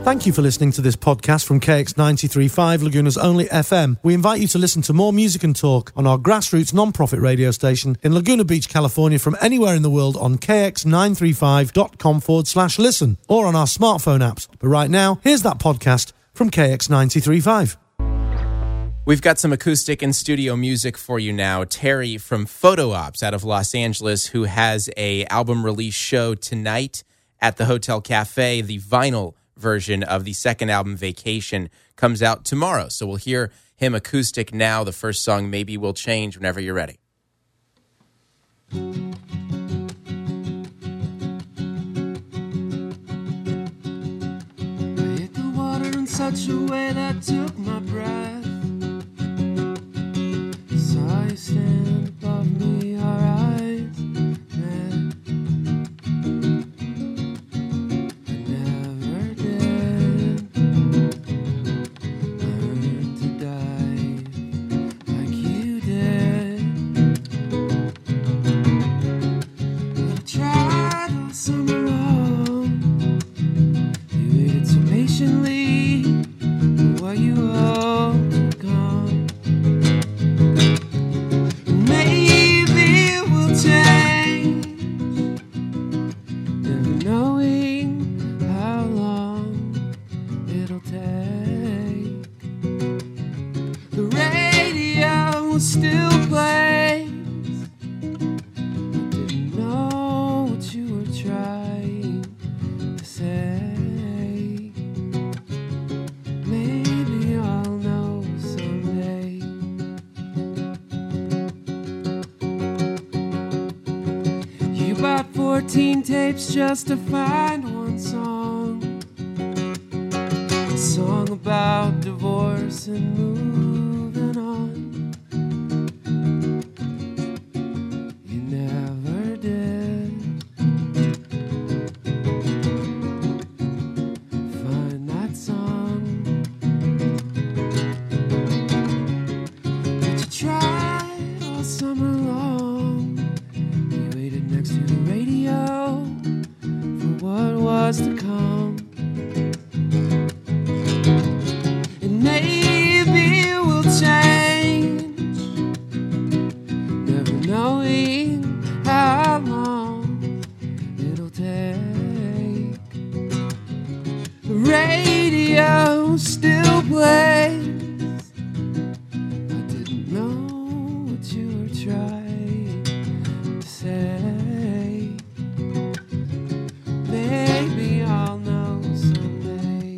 Thank you for listening to this podcast from KX93.5, Laguna's only FM. We invite you to listen to more music and talk on our grassroots non-profit radio station in Laguna Beach, California, from anywhere in the world on kx935.com/listen or on our smartphone apps. But right now, here's that podcast from KX93.5. We've got some acoustic and studio music for you now. Terry from Photo Ops out of Los Angeles, who has a album release show tonight at the Hotel Cafe. The vinyl version of the second album, Vacation, comes out tomorrow. So we'll hear him acoustic now. The first song, Maybe We'll Change, whenever you're ready. I hit the water in such a way that took my breath. Saw you stand above me, our eyes met. I never did. Learn to dive like you did. I tried all summer long. You waited so patiently. What you hope to come. Maybe it will change, never knowing how long it'll take. The radio still plays. I didn't know what you were trying to say. Maybe I'll know someday. You bought 14 tapes just to find one song. A song about divorce and moving on. You never did find that song. But you tried all summer long. You waited next to the radio for what was to come. And maybe it will change, never knowing how long it'll take. The radio still plays. I didn't know what you were trying to say. Maybe I'll know someday.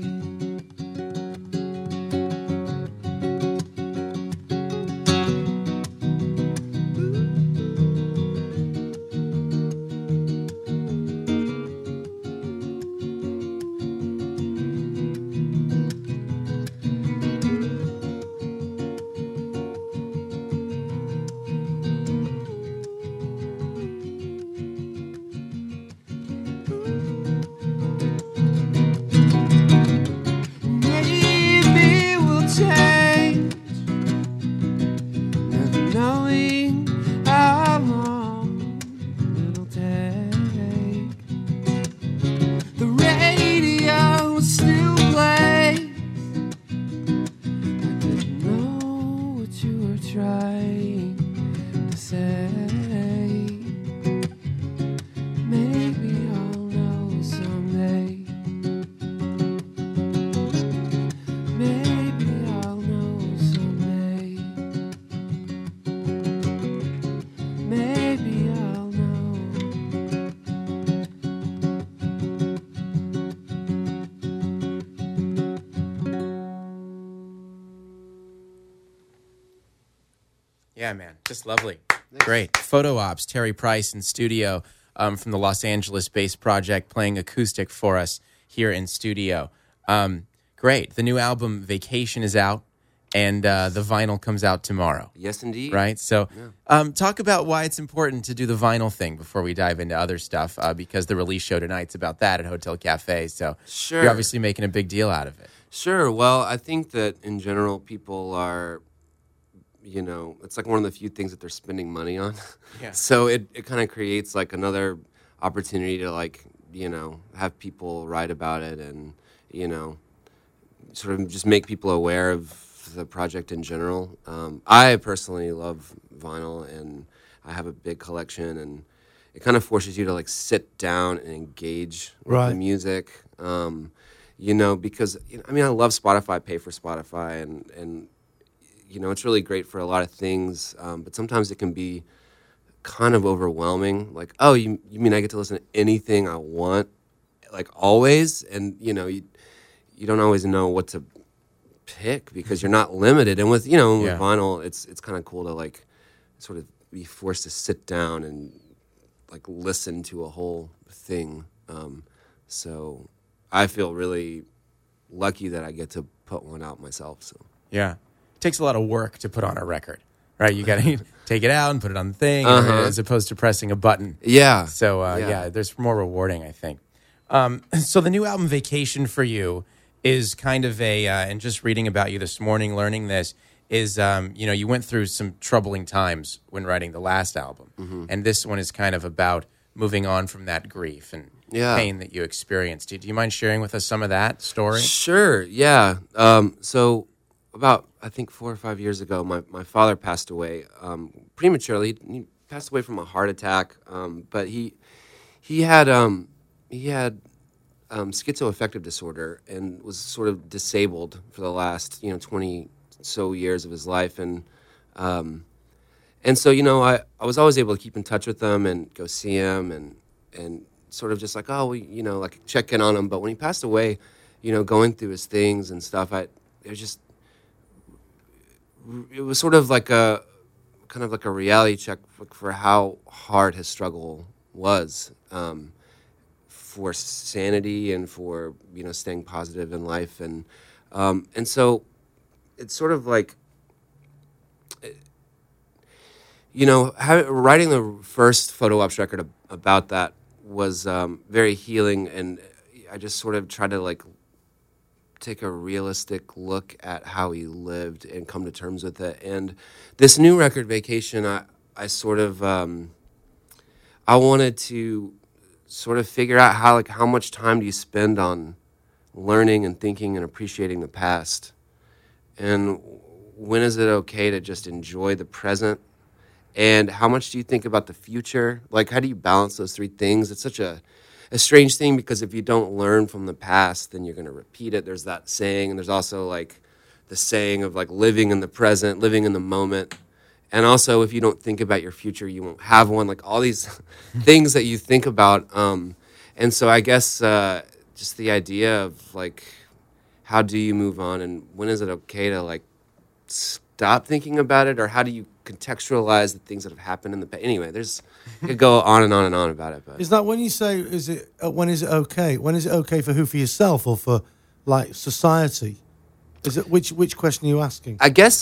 Maybe we'll change, never knowing how long it'll take. The radio still plays. I didn't know what you were trying to say. Maybe I'll know someday. Maybe I'll know someday. Maybe I'll know. Yeah, man. Just lovely. Great. Photo Ops, Terry Price in studio from the Los Angeles-based project, playing acoustic for us here in studio. Great. The new album, Vacation, is out, and the vinyl comes out tomorrow. Yes, indeed. Right? So talk about why it's important to do the vinyl thing before we dive into other stuff, because the release show tonight's about that at Hotel Cafe. So Sure. you're obviously making a big deal out of it. Sure. Well, I think that in general, people are, you know, it's like one of the few things that they're spending money on. Yeah. So it kind of creates like another opportunity to, like, you know, have people write about it and, you know, sort of just make people aware of the project in general. I personally love vinyl, and I have a big collection, and it kind of forces you to like sit down and engage with the music. You know, because I mean, I love Spotify, pay for Spotify, and you know, it's really great for a lot of things, but sometimes it can be kind of overwhelming. Like, oh, you mean I get to listen to anything I want, like always? And you know, you don't always know what to pick because you're not limited. And with with vinyl, it's kind of cool to like sort of be forced to sit down and like listen to a whole thing. So I feel really lucky that I get to put one out myself. So yeah, it takes a lot of work to put on a record, right? You got to take it out and put it on the thing, as opposed to pressing a button. Yeah. So there's more rewarding, I think. So the new album, Vacation for You, is kind of and just reading about you this morning, learning this, is, you went through some troubling times when writing the last album. And this one is kind of about moving on from that grief and pain that you experienced. Do you mind sharing with us some of that story? Sure, yeah. So about, I think 4 or 5 years ago, my father passed away prematurely. He passed away from a heart attack, but he had schizoaffective disorder and was sort of disabled for the last 20 so years of his life, and so I was always able to keep in touch with him and go see him and sort of just like, oh, like check in on him. But when he passed away, going through his things and stuff, it was sort of like a kind of like a reality check for how hard his struggle was, for sanity and for staying positive in life, and so it's sort of like writing the first Photo Ops record about that was very healing, and I just sort of tried to like take a realistic look at how he lived and come to terms with it. And this new record, Vacation, I sort of I wanted to sort of figure out how much time do you spend on learning and thinking and appreciating the past, and when is it okay to just enjoy the present, and how much do you think about the future? Like, how do you balance those three things? It's such a strange thing, because if you don't learn from the past, then you're going to repeat it. There's that saying, and there's also like the saying of like living in the present, living in the moment. And also, if you don't think about your future, you won't have one. Like all these things that you think about. And so I guess just the idea of like, how do you move on, and when is it okay to like stop thinking about it, or how do you contextualize the things that have happened in the past? Anyway, you could go on and on and on about it. But is that when you say, when is it okay? When is it okay for who? For yourself or for like society? Is it which question are you asking? I guess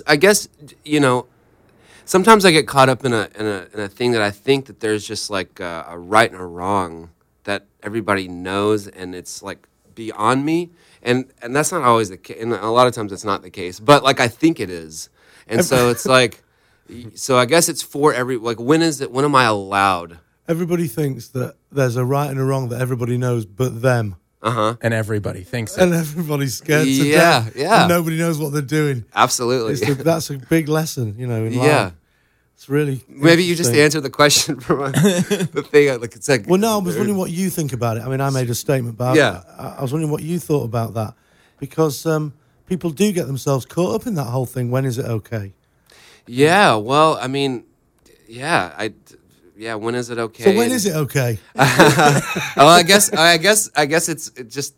sometimes I get caught up in a thing that I think that there's just like a right and a wrong that everybody knows, and it's like beyond me, and that's not always the case, and a lot of times it's not the case, but like I think it is, and so it's like, so I guess it's for when am I allowed? Everybody thinks that there's a right and a wrong that everybody knows but them. And everybody thinks it. And everybody's scared to death. Yeah. And nobody knows what they're doing. Absolutely. That's a big lesson, in life. Yeah. It's really maybe you just answered the question from the thing. Like it's like. Well, no, I was wondering what you think about it. I mean, I made a statement about it. I was wondering what you thought about that, because people do get themselves caught up in that whole thing. When is it okay? Yeah. Well, I mean, yeah. When is it okay? So when is it okay? Well, I guess it's just,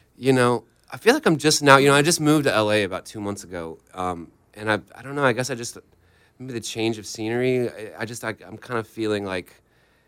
I feel like I'm just now, I just moved to LA about 2 months ago. And I don't know, I guess maybe the change of scenery, I'm kind of feeling like,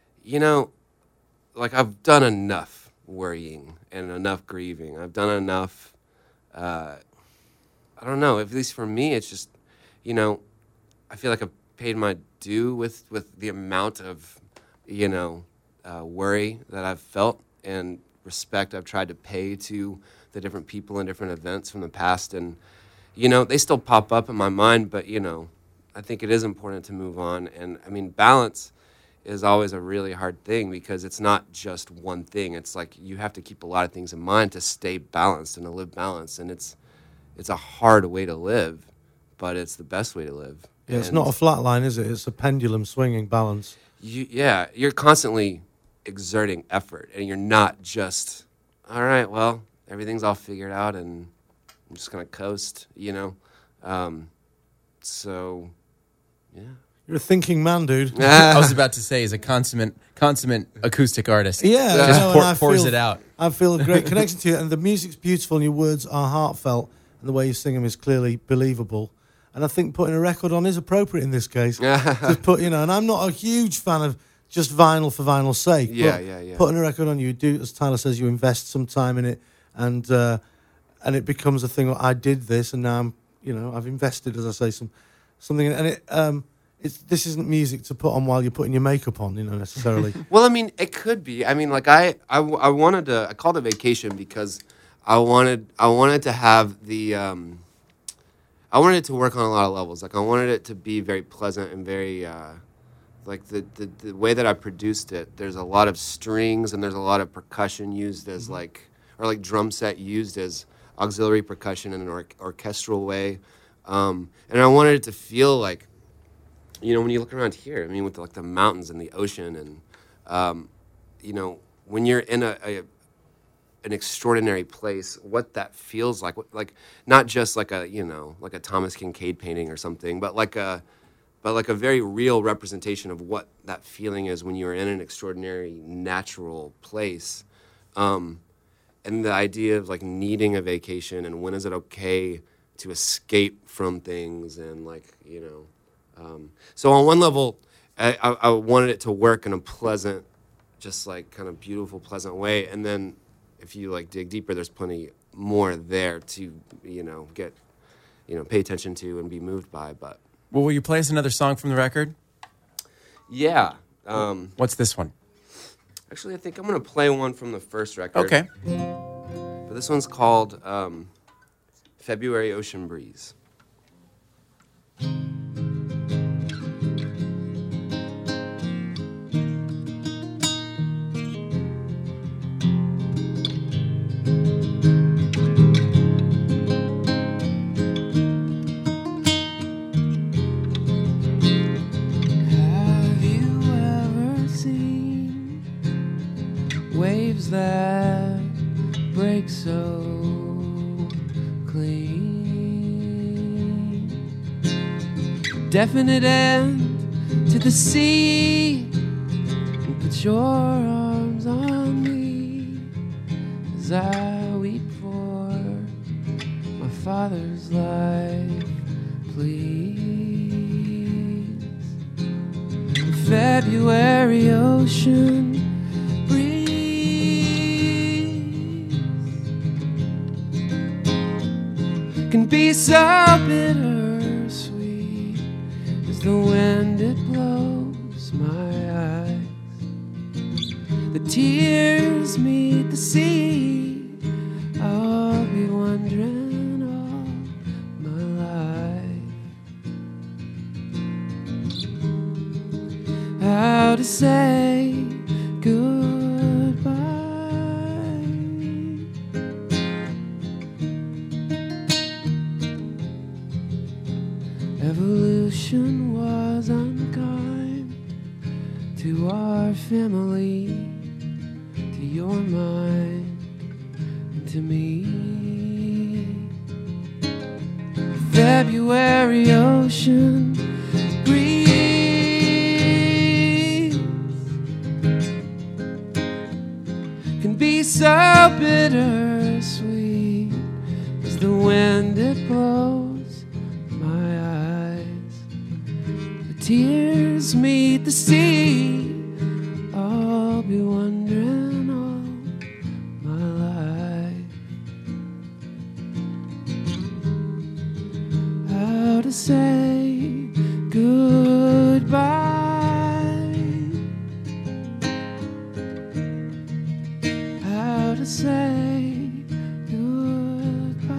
like I've done enough worrying and enough grieving. I've done enough, I don't know, at least for me, it's just, I feel like I've paid my due with the amount of, worry that I've felt and respect I've tried to pay to the different people and different events from the past. And, they still pop up in my mind, but, I think it is important to move on. And, I mean, balance is always a really hard thing because it's not just one thing. It's like you have to keep a lot of things in mind to stay balanced and to live balanced. And it's a hard way to live, but it's the best way to live. Yeah, it's And not a flat line, is it? It's a pendulum swinging balance. you're constantly exerting effort, and you're not just, all right, well, everything's all figured out, and I'm just gonna coast, So, yeah. You're a thinking man, dude. I was about to say, he's a consummate acoustic artist. Yeah, Just and I pours feel- it out. I feel a great connection to you, and the music's beautiful, and your words are heartfelt, and the way you sing them is clearly believable. And I think putting a record on is appropriate in this case. Just put, and I'm not a huge fan of just vinyl for vinyl's sake. Yeah, but yeah. Putting a record on, you do, as Tyler says, you invest some time in it, and it becomes a thing. I did this, and now I've invested, as I say, something, in it, and this isn't music to put on while you're putting your makeup on, necessarily. Well, I mean, it could be. I mean, like I called it Vacation because I wanted to have the, I wanted it to work on a lot of levels. Like I wanted it to be very pleasant and very, like the way that I produced it. There's a lot of strings and there's a lot of percussion used as or drum set used as auxiliary percussion in an orchestral way. And I wanted it to feel like, when you look around here, I mean, with like the mountains and the ocean and, when you're in an extraordinary place, what that feels like not just like a Thomas Kinkade painting or something, but like a very real representation of what that feeling is when you're in an extraordinary natural place. And the idea of like needing a vacation and when is it okay to escape from things and so on one level, I wanted it to work in a pleasant, just like kind of beautiful, pleasant way. And then if you like dig deeper, there's plenty more there to, get, pay attention to and be moved by. But Well, will you play us another song from the record? yeah. What's this one? Actually, I think I'm going to play one from the first record. Okay. But this one's called February Ocean Breeze. Have you ever seen waves that break so clean? Definite end to the sea, and put your arms on me as I weep for my father's life, please. February ocean breeze can be so bittersweet as the wind it blows my eyes. The tears meet the sea. I'll be wondering all my life how to say goodbye. Evolution was unkind to our family, to your mind, and to me. February ocean breeze can be so bittersweet as the wind it blows my eyes. The tears meet the sea. I'll be wondering all my life how to say goodbye. How to say goodbye.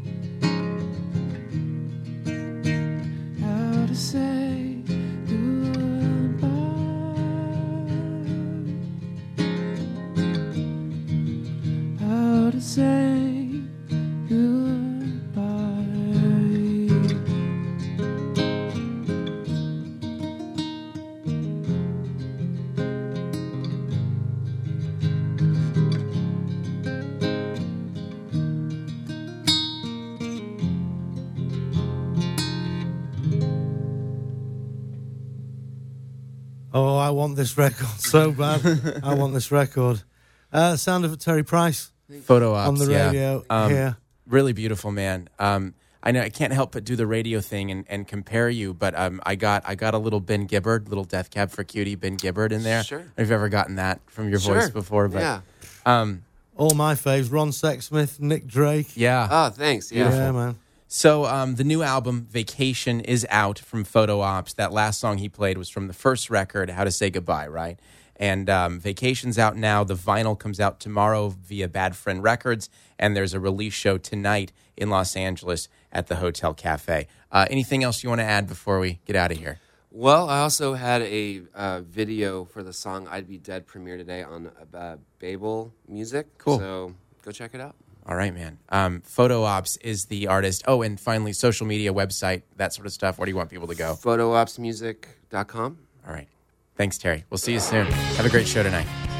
How to say goodbye. say goodbye. Oh, I want this record so bad. I want this record. Sound of Terry Price Photo ops on the radio here. Really beautiful, man. I know I can't help but do the radio thing and compare you, but I got a little Ben Gibbard, little Death Cab for Cutie Ben Gibbard in there. Sure. I don't know if you've ever gotten that from your voice before, but yeah. All my faves: Ron Sexsmith, Nick Drake. yeah. Oh, thanks. Yeah. Yeah, man. So the new album, Vacation, is out from Photo Ops. That last song he played was from the first record, How to Say Goodbye, right? And Vacation's out now. The vinyl comes out tomorrow via Bad Friend Records, and there's a release show tonight in Los Angeles at the Hotel Cafe. Anything else you want to add before we get out of here? Well, I also had a video for the song "I'd Be Dead" premiere today on Babel Music. Cool. So go check it out. All right, man. Photo Ops is the artist. Oh, and finally, social media, website, that sort of stuff. Where do you want people to go? PhotoOpsMusic.com. All right. Thanks, Terry. We'll see you soon. Have a great show tonight.